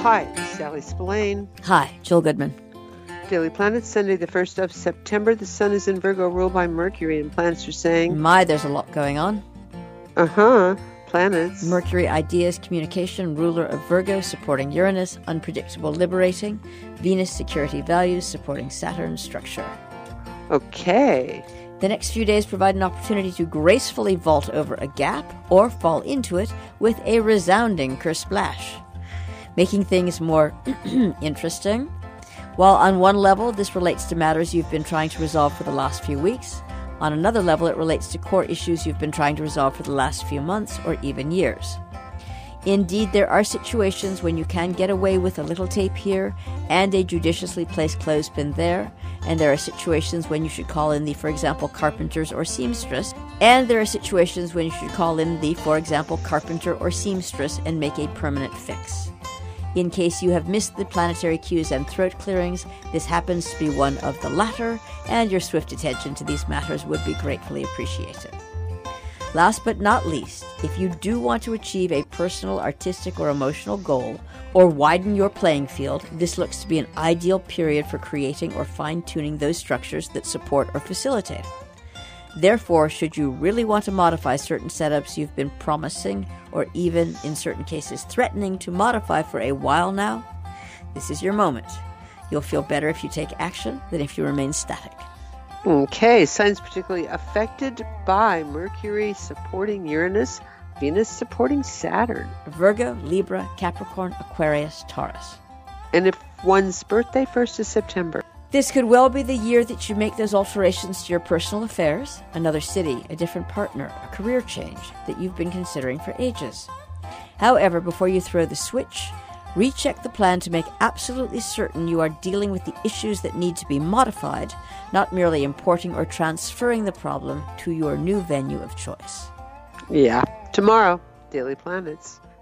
Hi, Sally Spillane. Hi, Jill Goodman. Daily Planet, Sunday, the 1st of September. The sun is in Virgo, ruled by Mercury, and planets are saying... My, there's a lot going on. Planets. Mercury, ideas, communication, ruler of Virgo, supporting Uranus, unpredictable, liberating. Venus, security, values, supporting Saturn, structure. Okay. The next few days provide an opportunity to gracefully vault over a gap or fall into it with a resounding kersplash, making things more interesting. While on one level, this relates to matters you've been trying to resolve for the last few weeks, on another level, it relates to core issues you've been trying to resolve for the last few months or even years. Indeed, there are situations when you can get away with a little tape here and a judiciously placed clothespin there, and there are situations when you should call in the, for example, carpenters or seamstress, and there are situations when you should call in the, for example, carpenter or seamstress and make a permanent fix. In case you have missed the planetary cues and throat clearings, this happens to be one of the latter, and your swift attention to these matters would be gratefully appreciated. Last but not least, if you do want to achieve a personal, artistic, or emotional goal, or widen your playing field, this looks to be an ideal period for creating or fine-tuning those structures that support or facilitate. Therefore, should you really want to modify certain setups you've been promising, or even, in certain cases, threatening to modify for a while now, this is your moment. You'll feel better if you take action than if you remain static. Okay, signs particularly affected by Mercury supporting Uranus, Venus supporting Saturn. Virgo, Libra, Capricorn, Aquarius, Taurus. And if one's birthday, 1st of September. This could well be the year that you make those alterations to your personal affairs, another city, a different partner, a career change that you've been considering for ages. However, before you throw the switch, recheck the plan to make absolutely certain you are dealing with the issues that need to be modified, not merely importing or transferring the problem to your new venue of choice. Yeah. Tomorrow, Daily Planets.